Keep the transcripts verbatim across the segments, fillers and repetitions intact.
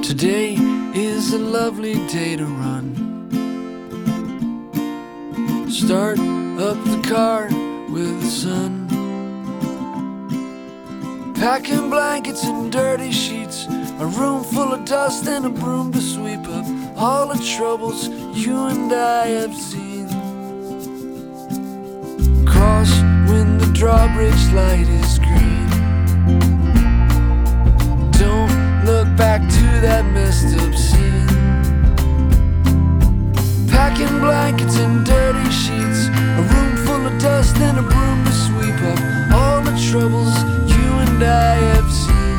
Today is a lovely day to run. Start up the car with the sun. Packing blankets and dirty sheets, a room full of dust and a broom to sweep up all the troubles you and I have seen. Cross when the drawbridge light is green. Don't look back to that messed up scene. Packing blankets and dirty sheets, a room full of dust and a broom to sweep up all the troubles you and I have seen.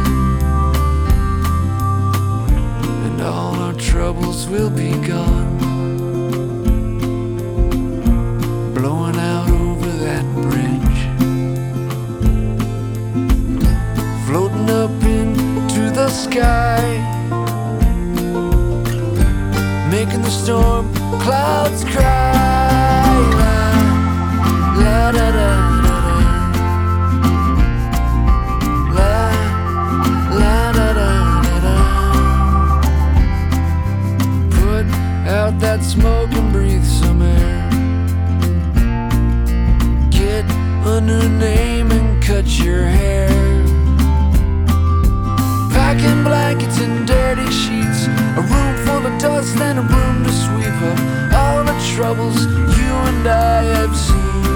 And all our troubles will be gone, blowing out over that bridge, floating up into the sky, making the storm clouds cry. La, la, da, da, da, la, la, da, da, da, da. Put out that smoke and breathe some air. Get a new name and cut your hair. Packing blankets and dirty sheets, a room full of dust and a broom to sweep up all the troubles you and I have seen.